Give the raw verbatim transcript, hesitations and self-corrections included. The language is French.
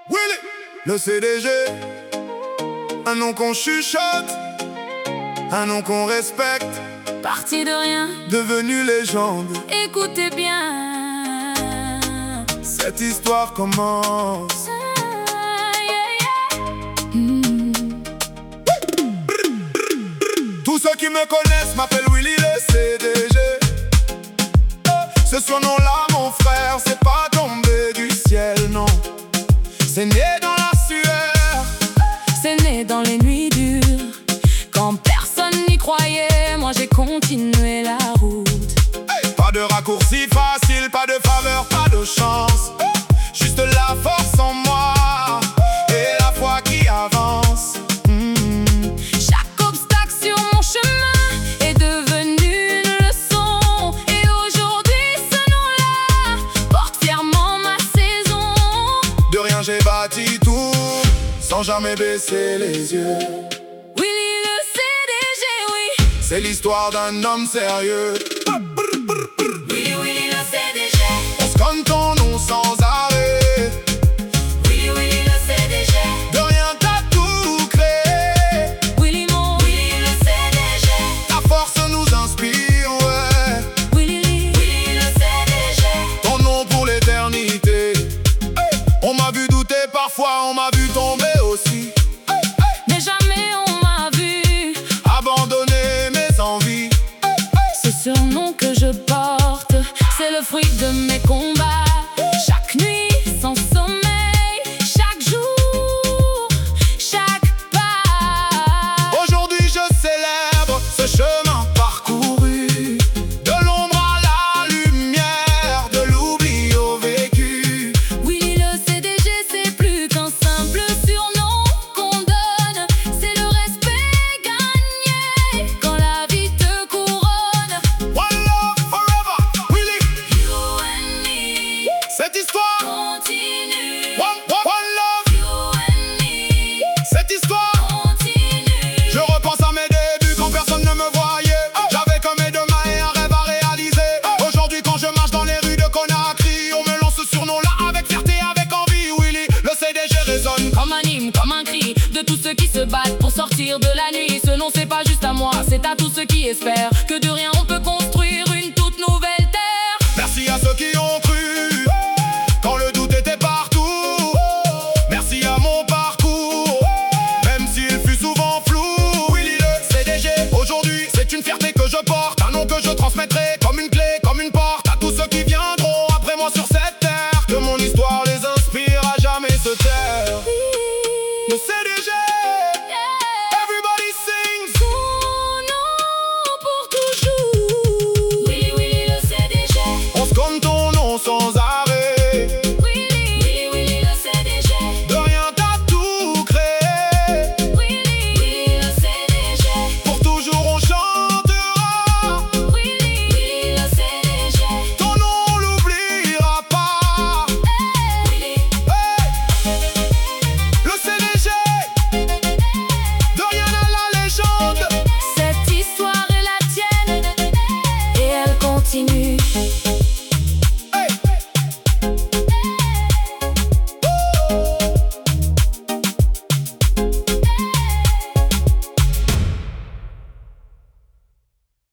Willy, le C D G, un nom qu'on chuchote, un nom qu'on respecte, parti de rien, devenu légende. Écoutez bien, cette histoire commence. ah, yeah, yeah. Mm. Tous ceux qui me connaissent m'appellent Willy le C D G. Ce surnom-là, mon frère, c'est pas tombé du ciel, non. C'est né dans la sueur, c'est né dans les nuits dures. Quand personne n'y croyait, moi j'ai continué la route. Hey, pas de raccourci facile, pas de faveur, pas de chance. Juste la force en moi et la foi qui avance. mm. Chaque obstacle sur mon chemin est devenu une leçon. Et aujourd'hui ce nom-là porte fièrement ma saison. De rien j'ai bâti tout, sans jamais baisser les yeux. Willy le C D G, oui, c'est l'histoire d'un homme sérieux. Willy, Willy le C D G, on se compte ton nom sans arrêt. Willy, Willy le C D G, de rien t'as tout créé. Willy mon Willy le C D G, ta force nous inspire, ouais. Willy, Willy le C D G, ton nom pour l'éternité. Hey, on m'a vu douter parfois, on m'a vu tomber aussi. Hey, hey, mais jamais on m'a vu abandonner mes envies. Hey, hey, ce surnom que je porte, c'est le fruit de mes combats. Chaque nuit sans sommeil, chaque jour, chaque pas. aujourd'hui je célèbre ce chemin parcouru, de l'ombre à la lumière, de l'oubli au vécu. Willy le C D G, c'est plus qu'un simple surnom qu'on donne. C'est le respect gagné quand la vie te couronne. One love forever, Willy. You and me, Cette histoire continue. One, one, one love. You and me, Cette histoire, continue. je repense à mes débuts quand personne ne me voyait. J'avais comme mes deux mains et un rêve à réaliser. Aujourd'hui quand je marche dans les rues de Conakry, on me lance ce surnom-là avec fierté, avec envie. Willy, le C D G résonne Comme un hymne, comme un cri de tous ceux qui se battent pour sortir de la nuit. Ce nom c'est pas juste à moi, c'est à tous ceux qui espèrent que de rien on peut construire une toute nouvelle terre. merci à ceux qui ont cru quand le doute était partout. Merci à mon parcours, même s'il fut souvent flou. Willy le C D G, aujourd'hui c'est une fierté que je porte, un nom que je transmettrai comme une clé, comme une porte à tous ceux qui viendront après moi sur cette terre. Que mon histoire les inspire à jamais se taire. Le C D G, everybody sings. Son nom pour toujours. Willy, Willy le C D G, On se compte ton nom sans arrêt. Willy, Willy, Willy le C D G, De rien t'as tout créé. Willy, Willy le C D G, Pour toujours on chantera. Willy, Willy le C D G, Ton nom on l'oubliera pas. Willy. Hey, le C D G, de rien à la légende. Cette histoire est la tienne et elle continue.